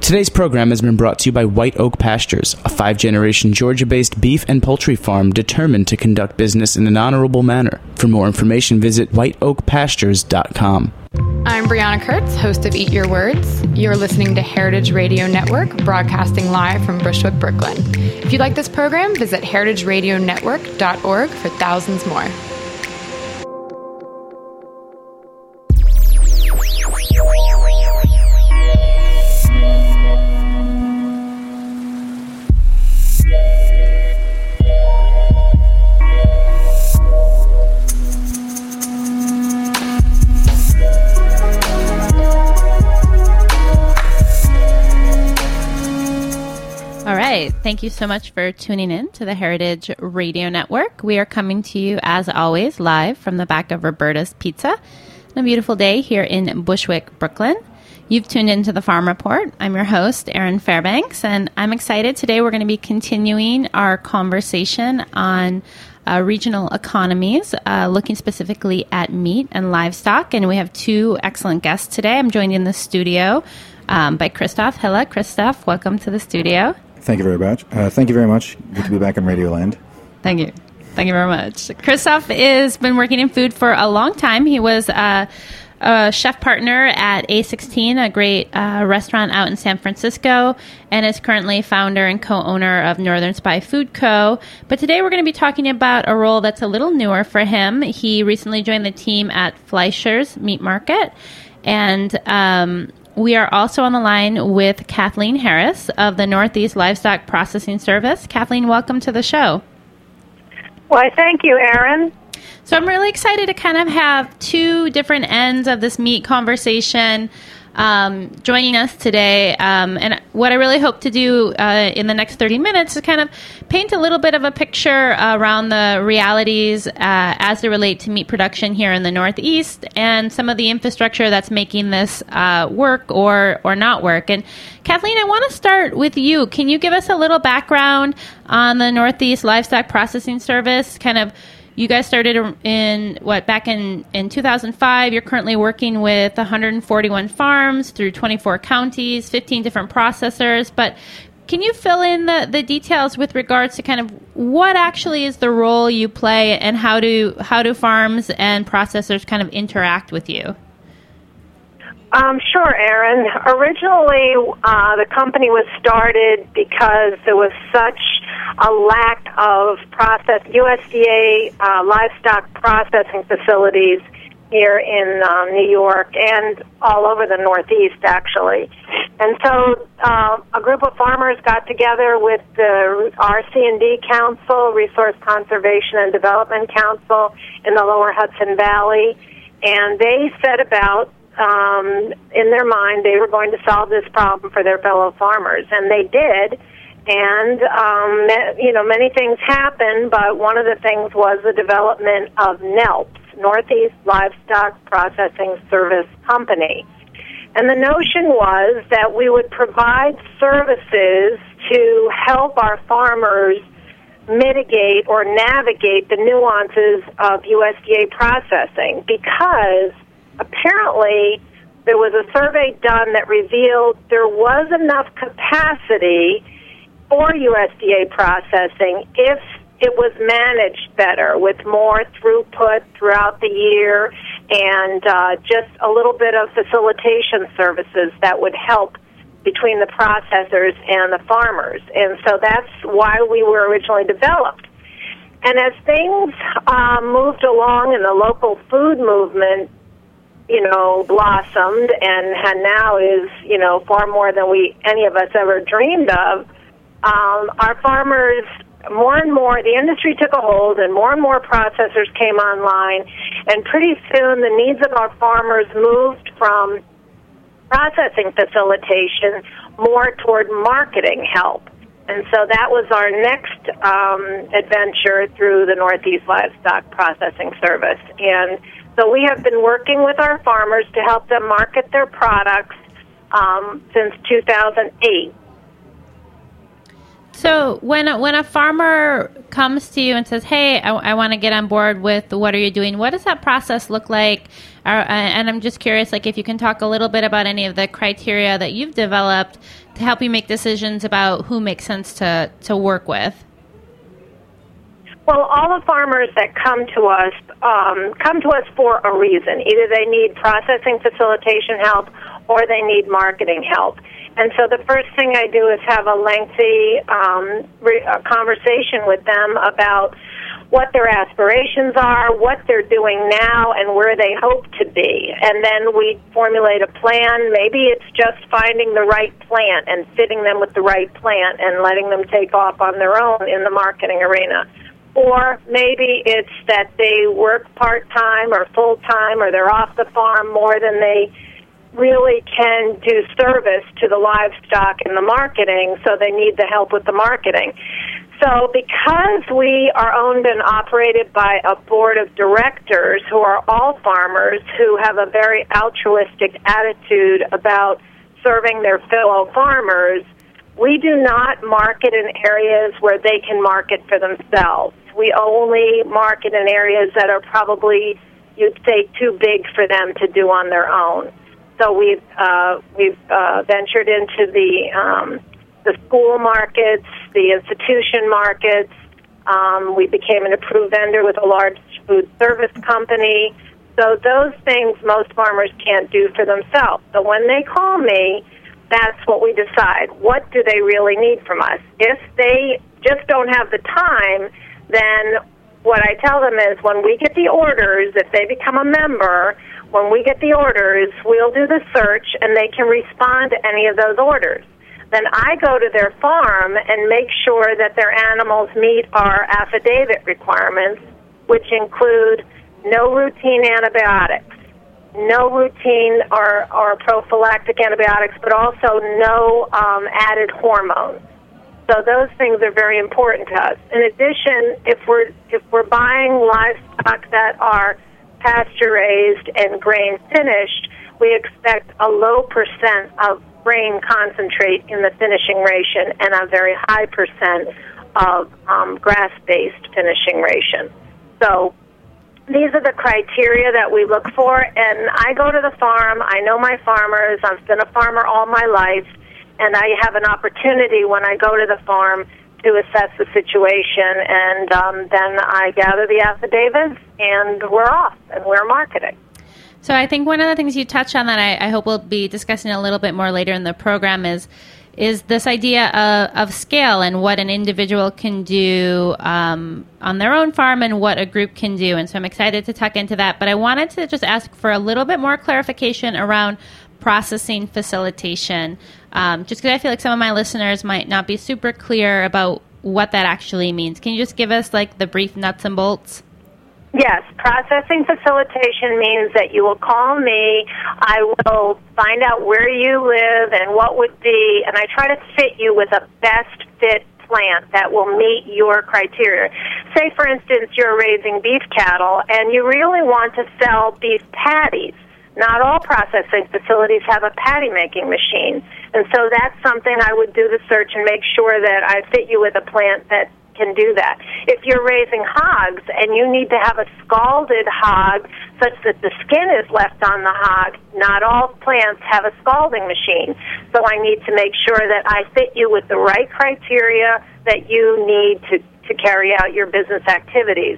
Today's program has been brought to you by White Oak Pastures, a 5-generation Georgia-based beef and poultry farm determined to conduct business in an honorable manner. For more information, visit whiteoakpastures.com. I'm Brianna Kurtz, host of Eat Your Words. You're listening to Heritage Radio Network, broadcasting live from Bushwick, Brooklyn. If you like this program, visit heritageradionetwork.org for thousands more. Thank you so much for tuning in to the Heritage Radio Network. We are coming to you, as always, live from the back of Roberta's Pizza on a beautiful day here in Bushwick, Brooklyn. You've tuned into the Farm Report. I'm your host, Erin Fairbanks, and I'm excited. Today we're going to be continuing our conversation on regional economies, looking specifically at meat and livestock. And we have two excellent guests today. I'm joined in the studio by Christoph. Hello, Christoph. Welcome to the studio. Thank you very much. Thank you very much. Good to be back in Radioland. Thank you. Thank you very much. Christoph has been working in food for a long time. He was a chef partner at A16, a great restaurant out in San Francisco, and is currently founder and co-owner of Northern Spy Food Co. But today we're going to be talking about a role that's a little newer for him. He recently joined the team at Fleischer's Meat Market, and we are also on the line with Kathleen Harris of the Northeast Livestock Processing Service. Kathleen, welcome to the show. Why, thank you, Erin. So I'm really excited to kind of have two different ends of this meat conversation joining us today. And what I really hope to do in the next 30 minutes is kind of paint a little bit of a picture around the realities as they relate to meat production here in the Northeast and some of the infrastructure that's making this work or not work. And Kathleen, I want to start with you. Can you give us a little background on the Northeast Livestock Processing Service? Kind of, you guys started back in 2005. You're currently working with 141 farms through 24 counties, 15 different processors. But can you fill in the details with regards to kind of what actually is the role you play and how do farms and processors kind of interact with you? Sure, Erin. Originally, the company was started because there was such a lack of USDA livestock processing facilities here in New York and all over the Northeast, actually. And so a group of farmers got together with the RC&D Council, Resource Conservation and Development Council in the Lower Hudson Valley, and they set about in their mind, they were going to solve this problem for their fellow farmers, and they did. And many things happened, but one of the things was the development of NELPS, Northeast Livestock Processing Service Company. And the notion was that we would provide services to help our farmers mitigate or navigate the nuances of USDA processing, because apparently there was a survey done that revealed there was enough capacity for USDA processing if it was managed better with more throughput throughout the year and just a little bit of facilitation services that would help between the processors and the farmers. And so that's why we were originally developed. And as things moved along and the local food movement blossomed and now is, far more than any of us ever dreamed of, our farmers, more and more, the industry took a hold and more processors came online, and pretty soon the needs of our farmers moved from processing facilitation more toward marketing help. And so that was our next adventure through the Northeast Livestock Processing Service. And so we have been working with our farmers to help them market their products since 2008. So when a farmer comes to you and says, hey, I want to get on board with what are you doing, what does that process look like? And I'm just curious, like, if you can talk a little bit about any of the criteria that you've developed to help you make decisions about who makes sense to work with. Well, all the farmers that come to us for a reason. Either they need processing facilitation help or they need marketing help. And so the first thing I do is have a lengthy conversation with them about what their aspirations are, what they're doing now, and where they hope to be. And then we formulate a plan. Maybe it's just finding the right plant and fitting them with the right plant and letting them take off on their own in the marketing arena. Or maybe it's that they work part-time or full-time, or they're off the farm more than they really can do service to the livestock and the marketing, so they need the help with the marketing. So because we are owned and operated by a board of directors who are all farmers who have a very altruistic attitude about serving their fellow farmers, we do not market in areas where they can market for themselves. We only market in areas that are probably, you'd say, too big for them to do on their own. So we've ventured into the school markets, the institution markets. We became an approved vendor with a large food service company. So those things most farmers can't do for themselves. So when they call me, that's what we decide. What do they really need from us? If they just don't have the time, then what I tell them is when we get the orders, if they become a member, when we get the orders, we'll do the search and they can respond to any of those orders. Then I go to their farm and make sure that their animals meet our affidavit requirements, which include no routine antibiotics, no routine or prophylactic antibiotics, but also no added hormones. So those things are very important to us. In addition, if we're buying livestock that are pasture raised and grain finished, we expect a low percent of grain concentrate in the finishing ration and a very high percent of grass-based finishing ration. So these are the criteria that we look for, and I go to the farm. I know my farmers. I've been a farmer all my life, and I have an opportunity when I go to the farm to assess the situation, and then I gather the affidavits, and we're off, and we're marketing. So I think one of the things you touched on that I hope we'll be discussing a little bit more later in the program is this idea of scale and what an individual can do on their own farm and what a group can do. And so I'm excited to tuck into that. But I wanted to just ask for a little bit more clarification around processing facilitation, just because I feel like some of my listeners might not be super clear about what that actually means. Can you just give us like the brief nuts and bolts? Yes, processing facilitation means that you will call me, I will find out where you live and what would be, and I try to fit you with a best fit plant that will meet your criteria. Say, for instance, you're raising beef cattle and you really want to sell beef patties. Not all processing facilities have a patty making machine, and so that's something I would do the search and make sure that I fit you with a plant that can do that. If you're raising hogs and you need to have a scalded hog such that the skin is left on the hog, not all plants have a scalding machine. So I need to make sure that I fit you with the right criteria that you need to carry out your business activities.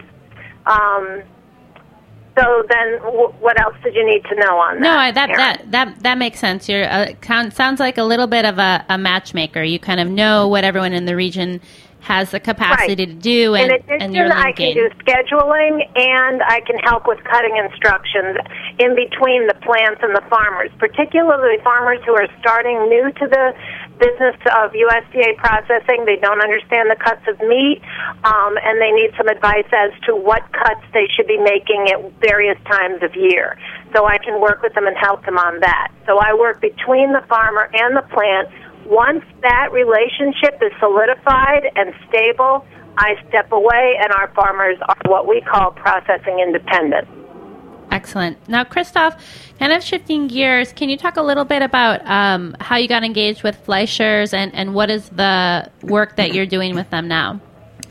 So then, what else did you need to know on that? No, that makes sense. You're sounds like a little bit of a matchmaker. You kind of know what everyone in the region has the capacity to do, and you're linking. I can do scheduling, and I can help with cutting instructions in between the plants and the farmers, particularly farmers who are starting new to the business of USDA processing. They don't understand the cuts of meat, and they need some advice as to what cuts they should be making at various times of year. So I can work with them and help them on that. So I work between the farmer and the plant. Once that relationship is solidified and stable, I step away, and our farmers are what we call processing independent. Excellent. Now, Christoph, kind of shifting gears, can you talk a little bit about how you got engaged with Fleischers and what is the work that you're doing with them now?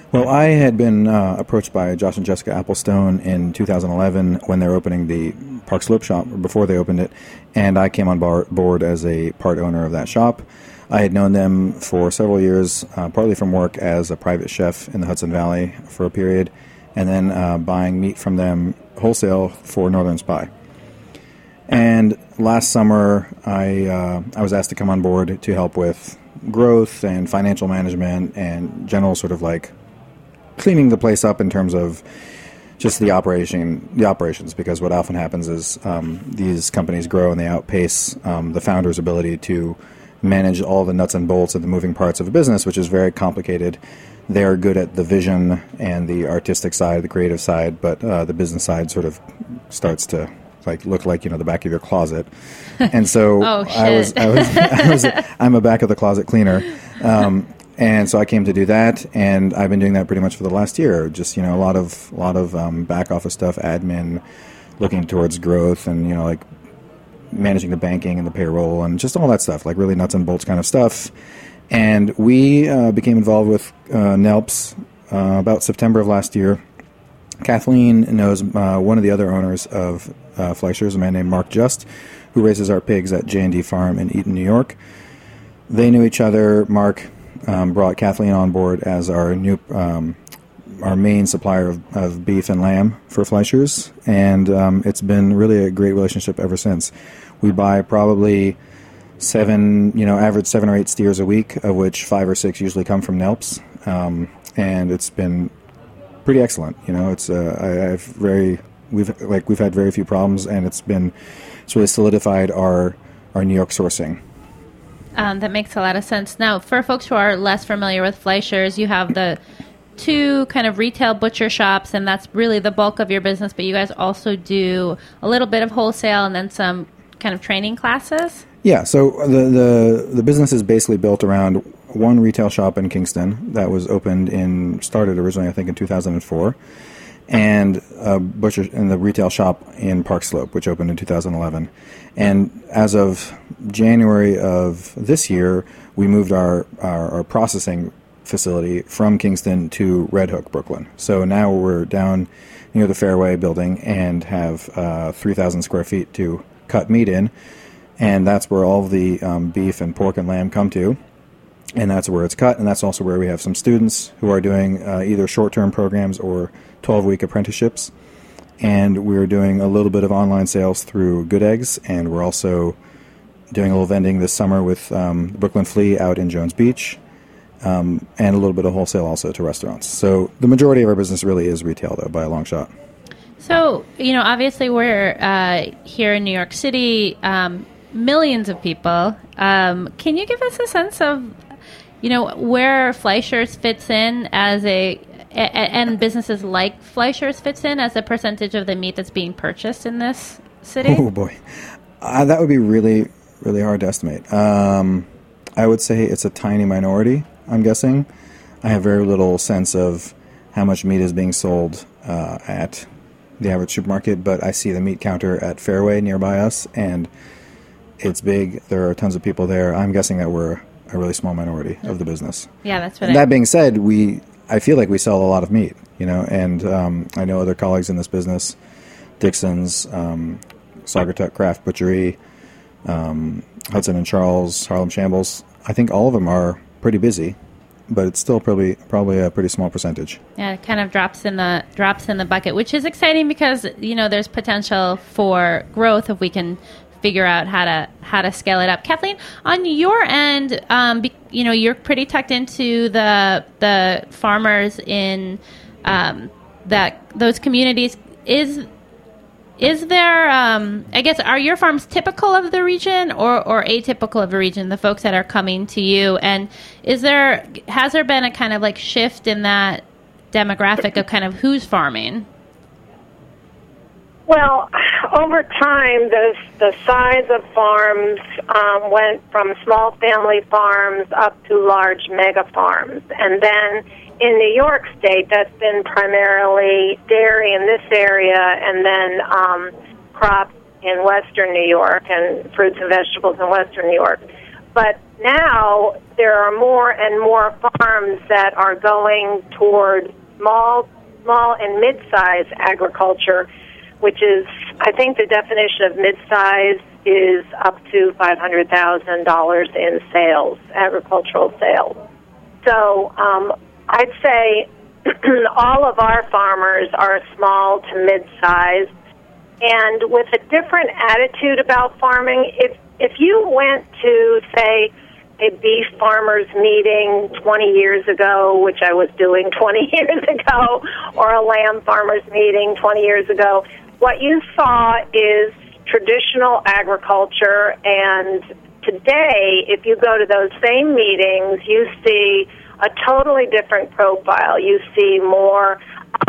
Well, I had been approached by Josh and Jessica Applestone in 2011 when they were opening the Park Slope shop, before they opened it, and I came on board as a part owner of that shop. I had known them for several years, partly from work as a private chef in the Hudson Valley for a period, and then buying meat from them wholesale for Northern Spy. And last summer, I was asked to come on board to help with growth and financial management and general sort of like cleaning the place up in terms of just the operations, because what often happens is these companies grow and they outpace the founder's ability to manage all the nuts and bolts of the moving parts of a business, which is very complicated. They are good at the vision and the artistic side, the creative side, but the business side sort of starts to look like the back of your closet. And so I'm a back of the closet cleaner. And so I came to do that, and I've been doing that pretty much for the last year. Just, a lot of back office stuff, admin, looking towards growth, and, managing the banking and the payroll and just all that stuff, like really nuts and bolts kind of stuff. And we became involved with NELPS about September of last year. Kathleen knows one of the other owners of Fleischer's, a man named Mark Just, who raises our pigs at J&D Farm in Eaton, New York. They knew each other. Mark brought Kathleen on board as our main supplier of beef and lamb for Fleischer's, and it's been really a great relationship ever since. We buy probably average 7 or 8 steers a week, of which 5 or 6 usually come from NELPS, and it's been pretty excellent. We've had very few problems, and it's really solidified our New York sourcing. That makes a lot of sense. Now, for folks who are less familiar with Fleischer's, you have the 2 kind of retail butcher shops, and that's really the bulk of your business, but you guys also do a little bit of wholesale and then some kind of training classes? Yeah, so the business is basically built around one retail shop in Kingston that was started originally, I think, in 2004, and a butcher in the retail shop in Park Slope, which opened in 2011. And as of January of this year, we moved our processing facility from Kingston to Red Hook, Brooklyn. So now we're down near the Fairway building and have 3,000 square feet to cut meat in, and that's where all the beef and pork and lamb come to, and that's where it's cut, and that's also where we have some students who are doing either short-term programs or 12-week apprenticeships. And we're doing a little bit of online sales through Good Eggs, and we're also doing a little vending this summer with Brooklyn Flea out in Jones Beach, and a little bit of wholesale also to restaurants. So the majority of our business really is retail, though, by a long shot. So, obviously we're here in New York City, millions of people. Can you give us a sense of, where Fleischer's fits in and businesses like Fleischer's fits in as a percentage of the meat that's being purchased in this city? Oh, boy. That would be really, really hard to estimate. I would say it's a tiny minority, I'm guessing. I have very little sense of how much meat is being sold at the average supermarket, but I see the meat counter at Fairway nearby us, and it's big. There are tons of people there. I'm guessing that we're a really small minority of the business. Yeah, that's what That being said, I feel like we sell a lot of meat, and I know other colleagues in this business, Dixon's, Saugatuck Craft Butchery, Hudson and Charles, Harlem Shambles. I think all of them are pretty busy, but it's still probably a pretty small percentage. Yeah, it kind of drops in the bucket, which is exciting because there's potential for growth if we can figure out how to scale it up. Kathleen, on your end, you're pretty tucked into the farmers in those communities. Is there, I guess, are your farms typical of the region or atypical of the region, the folks that are coming to you? And has there been a kind of like shift in that demographic of kind of who's farming? Well, over time, the size of farms went from small family farms up to large mega farms. And then in New York State, that's been primarily dairy in this area, and then crops in western New York and fruits and vegetables in western New York. But now there are more and more farms that are going toward small and mid-size agriculture, which is, I think the definition of mid-size is up to $500,000 in sales, agricultural sales. So I'd say all of our farmers are small to mid-size, and with a different attitude about farming. If you went to, say, a beef farmers meeting 20 years ago, which I was doing 20 years ago, or a lamb farmers meeting 20 years ago, what you saw is traditional agriculture, and today, if you go to those same meetings, you see a totally different profile. You see more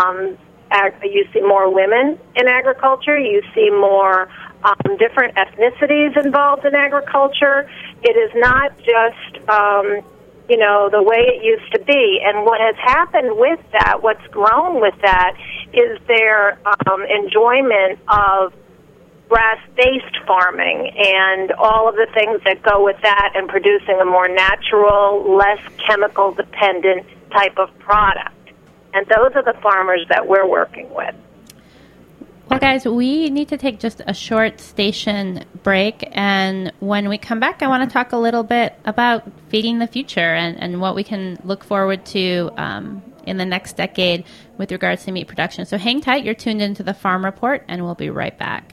women in agriculture. You see more different ethnicities involved in agriculture. It is not just, the way it used to be. And what has happened with that, what's grown with that, is their enjoyment of grass-based farming and all of the things that go with that, and producing a more natural, less chemical-dependent type of product. And those are the farmers that we're working with. Well, guys, we need to take just a short station break, and when we come back, I want to talk a little bit about feeding the future and what we can look forward to in the next decade with regards to meat production. So hang tight. You're tuned into the Farm Report, and we'll be right back.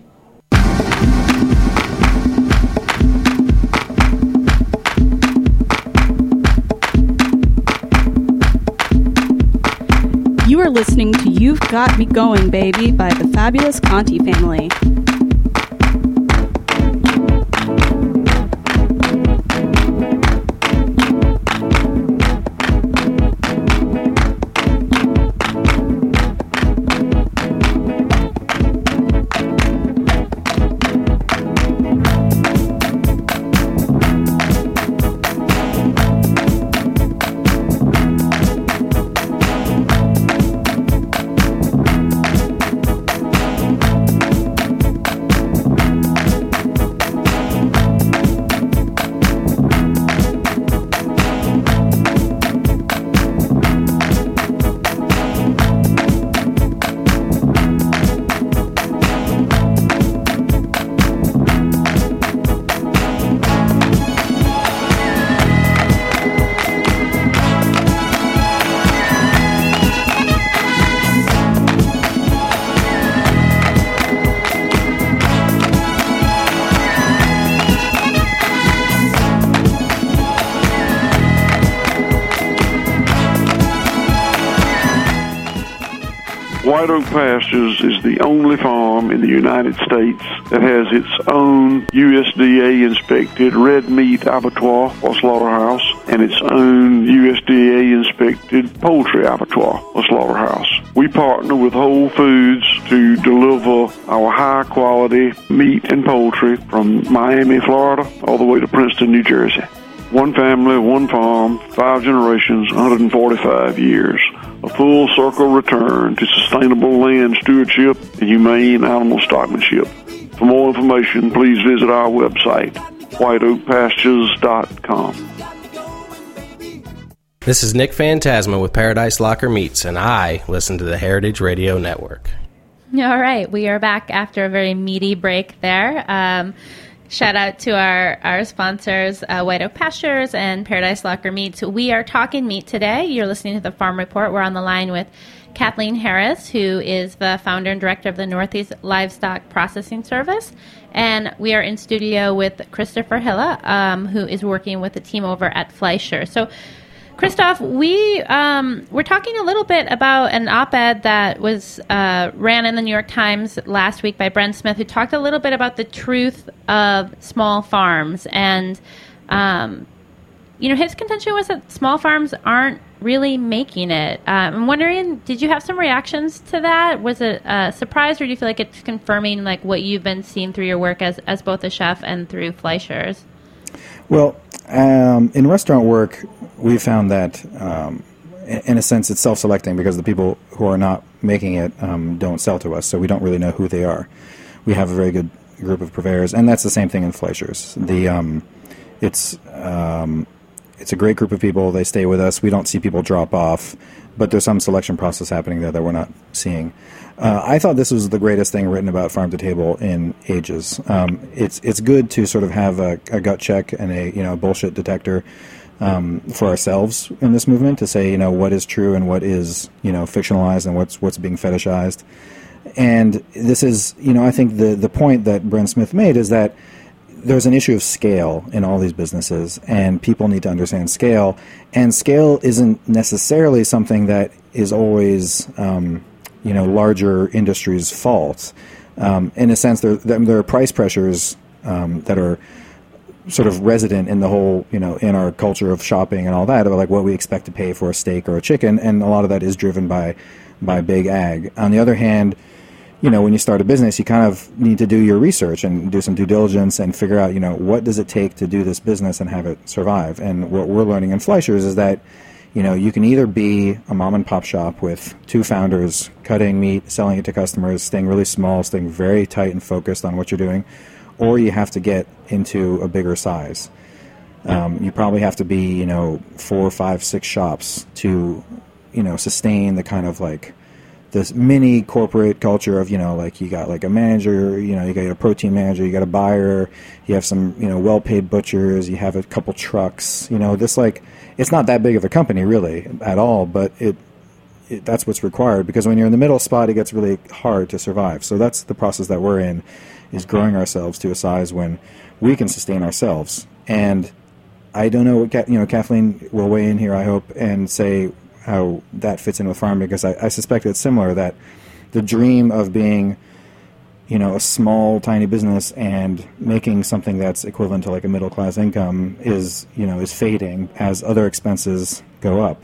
You are listening to You've Got Me Going, Baby by the fabulous Conti family. White Oak Pastures is the only farm in the United States that has its own USDA-inspected red meat abattoir or slaughterhouse and its own USDA-inspected poultry abattoir or slaughterhouse. We partner with Whole Foods to deliver our high-quality meat and poultry from Miami, Florida, all the way to Princeton, New Jersey. One family, one farm, 5 generations, 145 years. A full circle return to sustainable land stewardship and humane animal stockmanship. For more information, please visit our website, whiteoakpastures.com. This is Nick Phantasma with Paradise Locker Meats, and I listen to the Heritage Radio Network. All right, we are back after a very meaty break there. Shout out to our sponsors, White Oak Pastures and Paradise Locker Meats. We are talking meat today. You're listening to the Farm Report. We're on the line with Kathleen Harris, who is the founder and director of the Northeast Livestock Processing Service. And we are in studio with Christopher Hilla, who is working with the team over at Fleischer. So, Christoph, we're talking a little bit about an op-ed that was ran in the New York Times last week by Brent Smith, who talked a little bit about the truth of small farms. And, his contention was that small farms aren't really making it. I'm wondering, did you have some reactions to that? Was it a surprise, or do you feel like it's confirming like what you've been seeing through your work as both a chef and through Fleischer's? Well, in restaurant work, we found that, in a sense, it's self-selecting because the people who are not making it don't sell to us, so we don't really know who they are. We have a very good group of purveyors, and that's the same thing in Fleischer's. It's It's a great group of people. They stay with us. We don't see people drop off, but there's some selection process happening there that we're not seeing. I thought this was the greatest thing written about farm to table in ages. It's good to sort of have a gut check and a bullshit detector for ourselves in this movement to say what is true and what is fictionalized and what's being fetishized. And this is I think the point that Bren Smith made is that there's an issue of scale in all these businesses, and people need to understand scale. And scale isn't necessarily something that is always, larger industries' fault. In a sense, there are price pressures that are sort of resident in the whole, in our culture of shopping and all that, about like what we expect to pay for a steak or a chicken, and a lot of that is driven by big ag. On the other hand, when you start a business, you kind of need to do your research and do some due diligence and figure out, what does it take to do this business and have it survive. And what we're learning in Fleischer's is that, you can either be a mom and pop shop with two founders cutting meat, selling it to customers, staying really small, staying very tight and focused on what you're doing, or you have to get into a bigger size. You probably have to be, 4, 5, 6 shops to, sustain the kind of like this mini corporate culture of, you got like a manager, you got a protein manager, you got a buyer, you have some, well-paid butchers, you have a couple trucks, this it's not that big of a company really at all, but that's what's required, because when you're in the middle spot, it gets really hard to survive. So that's the process that we're in, is growing ourselves to a size when we can sustain ourselves. And I don't know what, Kathleen will weigh in here, I hope, and say how that fits in with farming, because I suspect it's similar, that the dream of being, a small, tiny business and making something that's equivalent to like a middle-class income is fading as other expenses go up.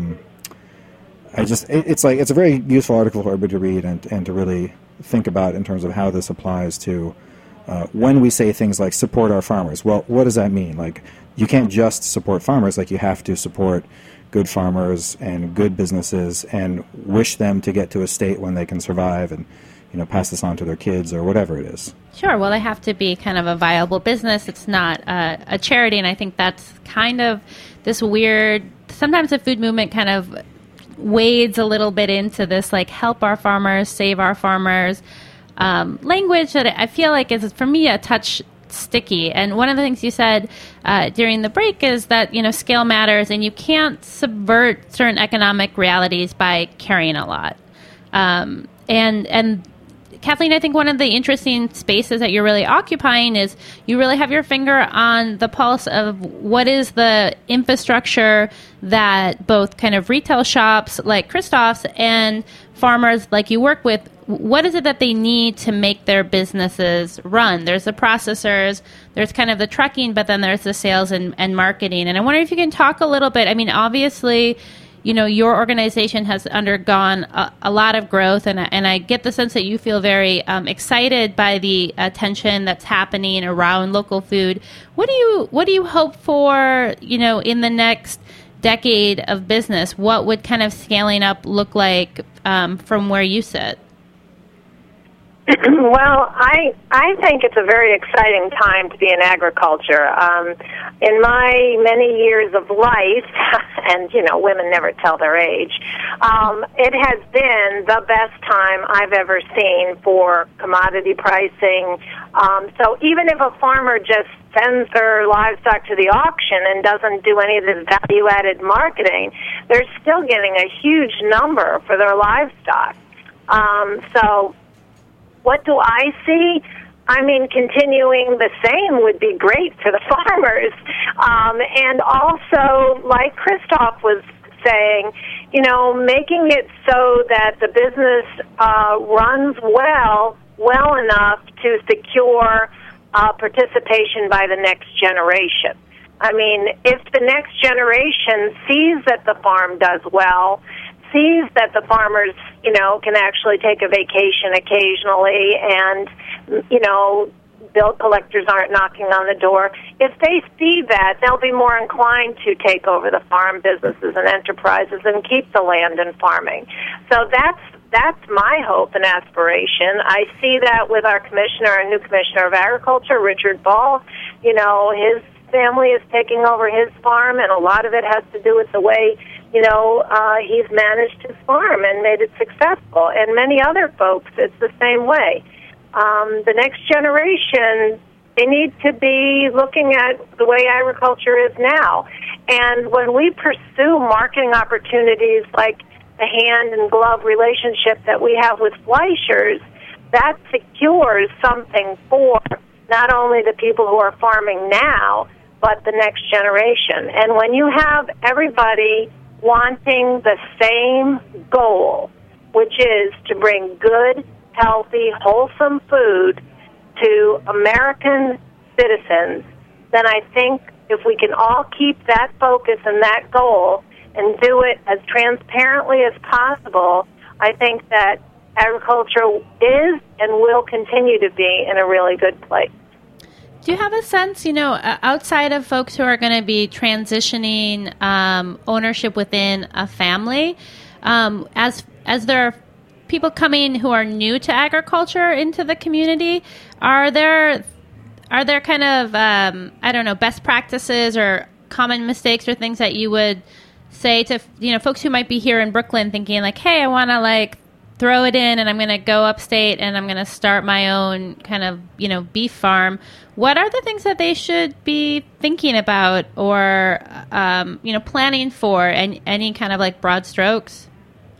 It's a very useful article for everybody to read and to really think about in terms of how this applies to when we say things like support our farmers. Well, what does that mean? Like, you can't just support farmers, like you have to support good farmers and good businesses and wish them to get to a state when they can survive and pass this on to their kids or whatever it is. Sure. Well, they have to be kind of a viable business. It's not a charity, and I think that's kind of this weird, sometimes the food movement kind of wades a little bit into this like help our farmers, save our farmers language that I feel like is, for me, a touch sticky. And one of the things you said during the break is that scale matters, and you can't subvert certain economic realities by carrying a lot. And Kathleen, I think one of the interesting spaces that you're really occupying is you really have your finger on the pulse of what is the infrastructure that both kind of retail shops like Christoph's and farmers like you work with, what is it that they need to make their businesses run? There's the processors, there's kind of the trucking, but then there's the sales and marketing. And I wonder if you can talk a little bit. I mean, obviously, your organization has undergone a lot of growth, and I get the sense that you feel very excited by the attention that's happening around local food. What do you hope for, in the next decade of business? What would kind of scaling up look like from where you sit? Well, I think it's a very exciting time to be in agriculture. In my many years of life, and women never tell their age, it has been the best time I've ever seen for commodity pricing. So even if a farmer just sends their livestock to the auction and doesn't do any of this value-added marketing, they're still getting a huge number for their livestock. So what do I see? I mean, continuing the same would be great for the farmers. And also, like Christoph was saying, making it so that the business runs well enough to secure participation by the next generation. I mean, if the next generation sees that the farm does well, sees that the farmers, can actually take a vacation occasionally and, bill collectors aren't knocking on the door. If they see that, they'll be more inclined to take over the farm businesses and enterprises and keep the land and farming. So that's my hope and aspiration. I see that with our new commissioner of agriculture, Richard Ball. family is taking over his farm, and a lot of it has to do with the way, he's managed his farm and made it successful. And many other folks, it's the same way. The next generation, they need to be looking at the way agriculture is now. And when we pursue marketing opportunities like the hand and glove relationship that we have with Fleischers, that secures something for not only the people who are farming now, but the next generation. And when you have everybody wanting the same goal, which is to bring good, healthy, wholesome food to American citizens, then I think if we can all keep that focus and that goal and do it as transparently as possible, I think that agriculture is and will continue to be in a really good place. Do you have a sense, outside of folks who are going to be transitioning ownership within a family, as there are people coming who are new to agriculture into the community, are there kind of, best practices or common mistakes or things that you would say to, folks who might be here in Brooklyn thinking like, hey, I want to throw it in and I'm going to go upstate and I'm going to start my own kind of, beef farm. What are the things that they should be thinking about or, planning for, and any kind of broad strokes?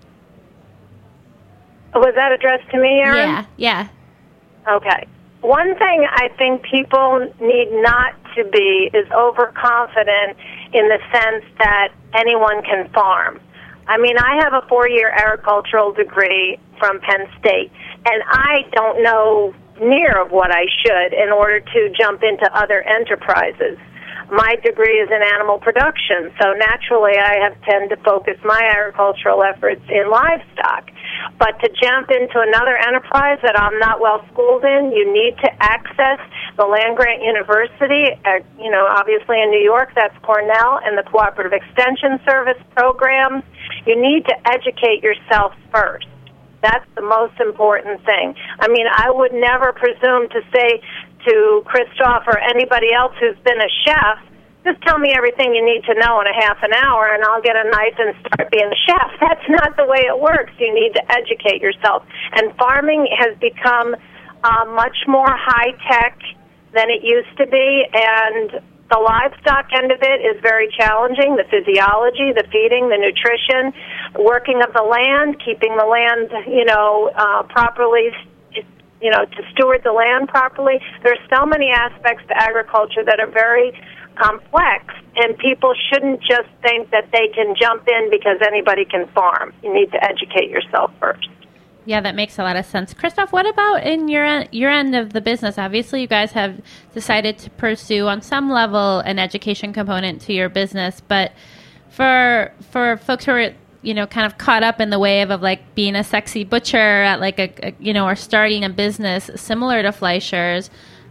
Was that addressed to me, Erin? Yeah. Okay. One thing I think people need not to be is overconfident in the sense that anyone can farm. I mean, I have a 4-year agricultural degree from Penn State, and I don't know near of what I should in order to jump into other enterprises. My degree is in animal production, so naturally I tend to focus my agricultural efforts in livestock. But to jump into another enterprise that I'm not well schooled in, you need to access the land-grant university. Obviously in New York, that's Cornell, and the Cooperative Extension Service programs. You need to educate yourself first. That's the most important thing. I mean, I would never presume to say to Christoph or anybody else who's been a chef, just tell me everything you need to know in a half an hour and I'll get a knife and start being a chef. That's not the way it works. You need to educate yourself. And farming has become much more high-tech than it used to be, and the livestock end of it is very challenging, the physiology, the feeding, the nutrition, working of the land, keeping the land, properly, to steward the land properly. There's so many aspects to agriculture that are very complex, and people shouldn't just think that they can jump in because anybody can farm. You need to educate yourself first. Yeah, that makes a lot of sense. Christoph, what about in your end of the business? Obviously, you guys have decided to pursue, on some level, an education component to your business. But for folks who are, kind of caught up in the wave of being a sexy butcher at or starting a business similar to Fleischer's,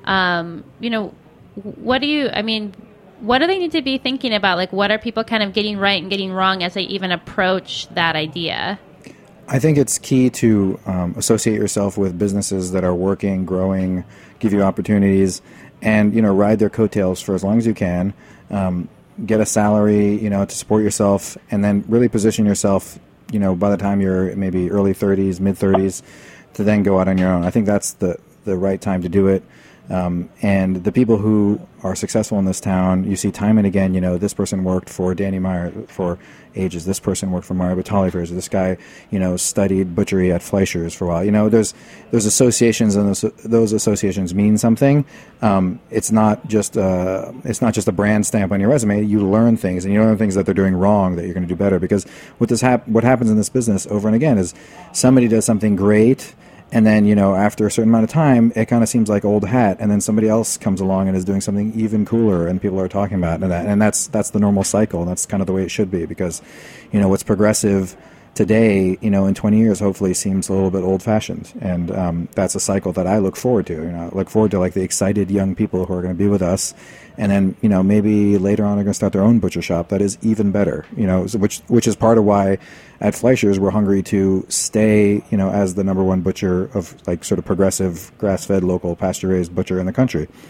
what do they need to be thinking about? What are people kind of getting right and getting wrong as they even approach that idea? I think it's key to associate yourself with businesses that are working, growing, give you opportunities, and ride their coattails for as long as you can. Get a salary, to support yourself, and then really position yourself, by the time you're maybe early 30s, mid 30s, to then go out on your own. I think that's the right time to do it. And the people who are successful in this town, you see time and again, this person worked for Danny Meyer for ages. This person worked for Mario Batali for ages. This guy, studied butchery at Fleischer's for a while. There's associations, and those associations mean something. It's not just a brand stamp on your resume. You learn things, and you learn things that they're doing wrong that you're going to do better. Because what happens in this business over and again is somebody does something great, and then, after a certain amount of time, it kind of seems like old hat, and then somebody else comes along and is doing something even cooler, and people are talking about it, and that's the normal cycle, and that's kind of the way it should be, because, what's progressive today, in 20 years, hopefully seems a little bit old-fashioned, and that's a cycle that I look forward to. I look forward to the excited young people who are going to be with us, and then maybe later on are going to start their own butcher shop that is even better. Which is part of why at Fleischer's we're hungry to stay, as the number one butcher of sort of progressive, grass-fed, local, pasture-raised butcher in the country.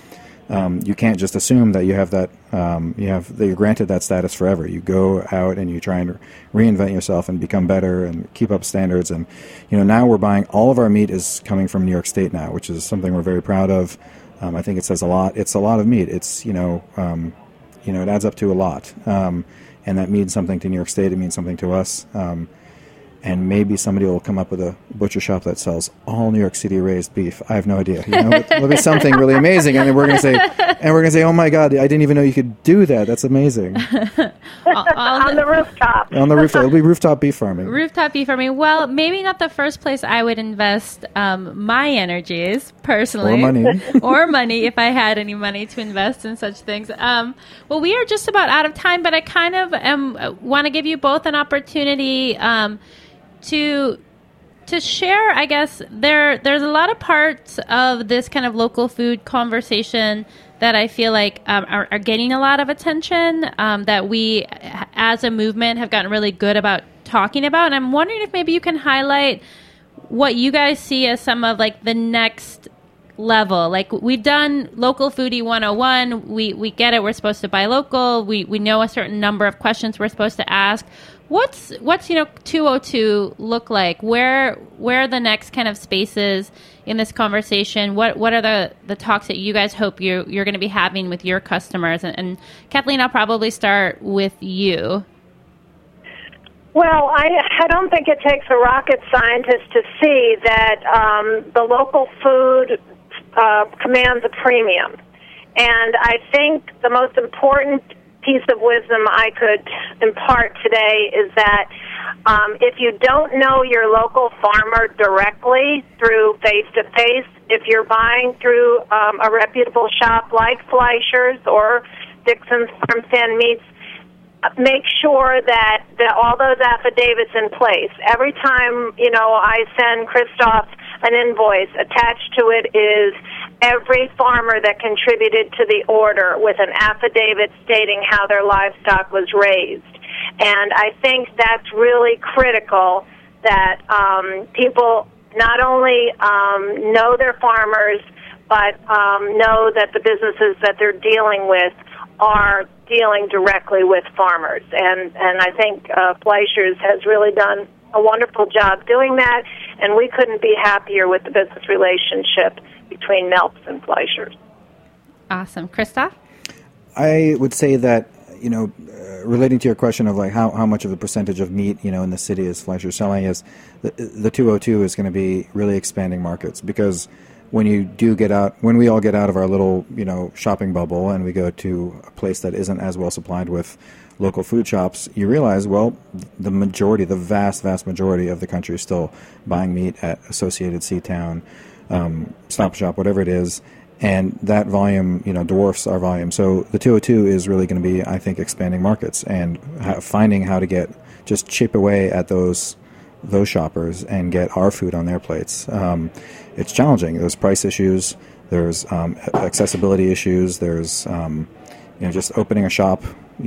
you can't just assume that you have that that you're granted that status forever. You go out and you try and reinvent yourself and become better and keep up standards. And now we're buying all of our meat is coming from New York State now, which is something we're very proud of. I think it says a lot. It's a lot of meat. It's it adds up to a lot, and that means something to New York State. It means something to us. And maybe somebody will come up with a butcher shop that sells all New York City raised beef. I have no idea. It'll be something really amazing, and then we're going to say, "Oh my God, I didn't even know you could do that. That's amazing." On the rooftop. On the rooftop, it'll be rooftop beef farming. Rooftop beef farming. Well, maybe not the first place I would invest my energies personally, or money if I had any money to invest in such things. Well, we are just about out of time, but I kind of want to give you both an opportunity. To share, I guess, there's a lot of parts of this kind of local food conversation that I feel like are getting a lot of attention, that we, as a movement, have gotten really good about talking about. And I'm wondering if maybe you can highlight what you guys see as some of, like, the next level. Like, we've done Local Foodie 101. We get it. We're supposed to buy local. We know a certain number of questions we're supposed to ask. What's 202 look like? Where are the next kind of spaces in this conversation? What are the talks that you guys hope you're going to be having with your customers? And Kathleen, I'll probably start with you. Well, I don't think it takes a rocket scientist to see that the local food commands a premium. And I think the most important piece of wisdom I could impart today is that if you don't know your local farmer directly through face-to-face, if you're buying through a reputable shop like Fleischer's or Dixon's Farm Stand Meats, make sure that all those affidavits in place. Every time, I send Christoph an invoice, attached to it is every farmer that contributed to the order with an affidavit stating how their livestock was raised. And I think that's really critical that people not only know their farmers, but know that the businesses that they're dealing with are dealing directly with farmers. And I think Fleischer's has really done a wonderful job doing that, and we couldn't be happier with the business relationship between Melps and Fleischer's. Awesome. Christoph? I would say that, relating to your question of like how much of the percentage of meat, in the city is Fleischer selling, is the 202 is going to be really expanding markets, because when we all get out of our little, shopping bubble and we go to a place that isn't as well supplied with local food shops, you realize, well, the vast majority of the country is still buying meat at Associated Seatown, Stop Shop, whatever it is, and that volume, dwarfs our volume. So the 202 is really going to be, I think, expanding markets and finding how to just chip away at those shoppers and get our food on their plates. It's challenging. There's price issues. There's accessibility issues. There's just opening a shop,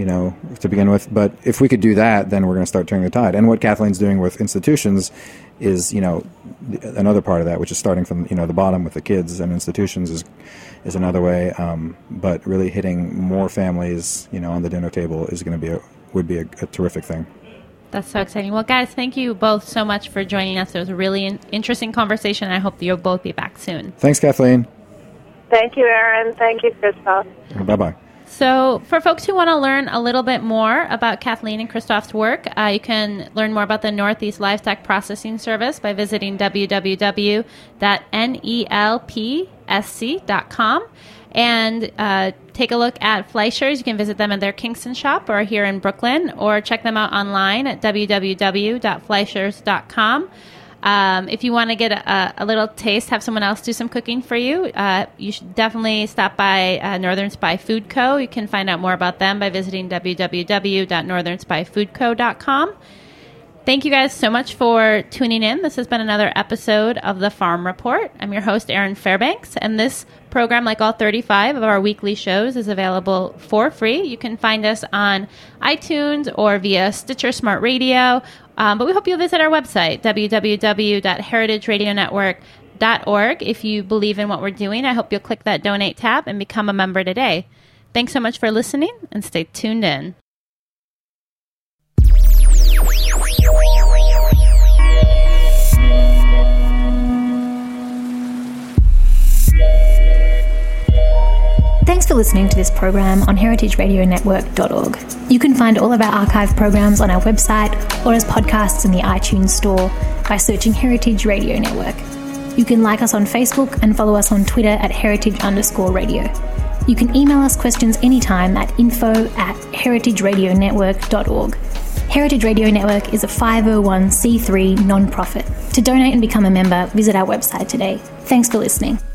to begin with. But if we could do that, then we're going to start turning the tide. And what Kathleen's doing with institutions is, another part of that, which is starting from, the bottom with the kids and institutions is another way. But really hitting more families, on the dinner table is going to would be a terrific thing. That's so exciting. Well, guys, thank you both so much for joining us. It was a really interesting conversation, and I hope that you'll both be back soon. Thanks, Kathleen. Thank you, Aaron. Thank you, Christoph. Bye-bye. So for folks who want to learn a little bit more about Kathleen and Christoph's work, you can learn more about the Northeast Livestock Processing Service by visiting www.nelpsc.com. And take a look at Fleischer's. You can visit them at their Kingston shop or here in Brooklyn, or check them out online at www.fleischers.com. If you want to get a little taste, have someone else do some cooking for you, you should definitely stop by Northern Spy Food Co. You can find out more about them by visiting www.northernspyfoodco.com. Thank you guys so much for tuning in. This has been another episode of The Farm Report. I'm your host, Erin Fairbanks, and this program, like all 35 of our weekly shows, is available for free. You can find us on iTunes or via Stitcher Smart Radio, but we hope you'll visit our website, www.heritageradionetwork.com. heritageradionetwork.org. If you believe in what we're doing, I hope you'll click that donate tab and become a member today. Thanks so much for listening, and stay tuned in. Thanks for listening to this program on heritageradionetwork.org. You can find all of our archive programs on our website or as podcasts in the iTunes store by searching Heritage Radio Network. You can like us on Facebook and follow us on Twitter at heritage_radio. You can email us questions anytime at info@heritageradionetwork.org. Heritage Radio Network is a 501c3 non-profit. To donate and become a member, visit our website today. Thanks for listening.